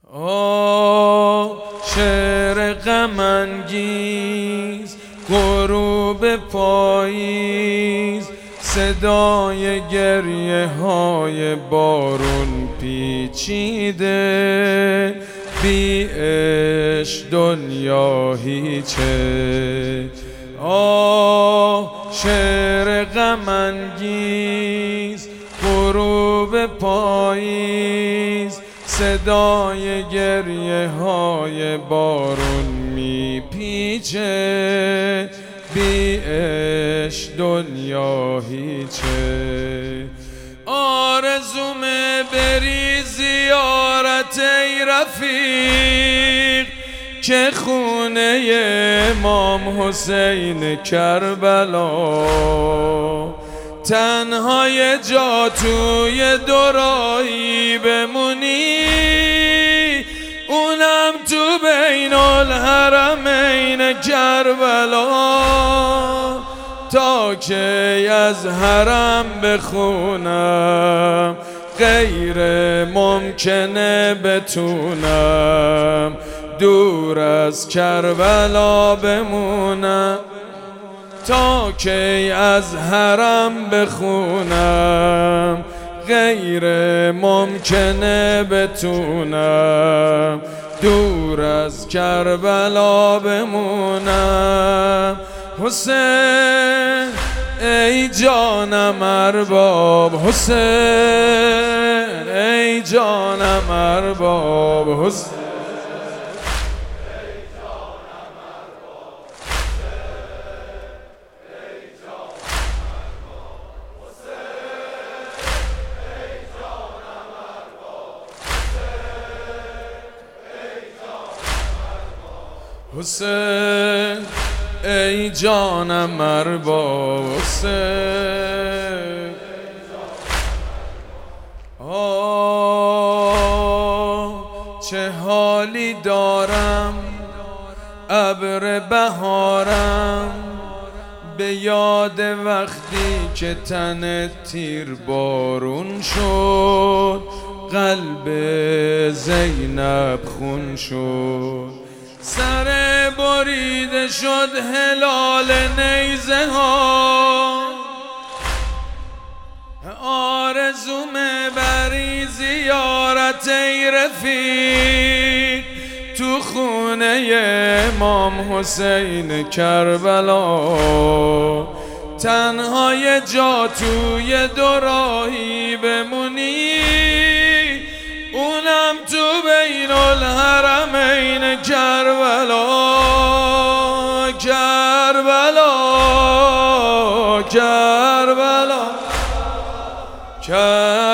شعر غم انگیز غروب پاییز، صدای گریه های بارون پیچیده، بی عشق دنیا هیچه. شعر غم انگیز غروب پاییز، صدای گریه های بارون میپیچه، بی عشق دنیا هیچه. آرزومه بری زیارت ای رفیق، که خونه امام حسین کربلا، تنها یه جا توی دوراهی بمونی، اونم تو بین الحرمین کربلا. تا که از حرم بخونم غیر ممکنه بتونم دور از کربلا بمونم. تا که از حرم بخونم غیر ممکنه بتونم دور از کربلا بمونم. حسین ای جانم ارباب، حسین ای جانم ارباب، حسین حسین ای جانم ارباب، حسین. چه حالی دارم ابر بهارم، به یاد وقتی که تن تیر بارون شد، قلب زینب خون شد، سر بریده شد هلال نیزه ها. آرزومه بری زیارت ای رفیق، تو خونه امام حسین کربلا، تنها یه جا توی دوراهی بمونی، اونم تو بین الحرمین کربلا. کربلا کربلا کربلا.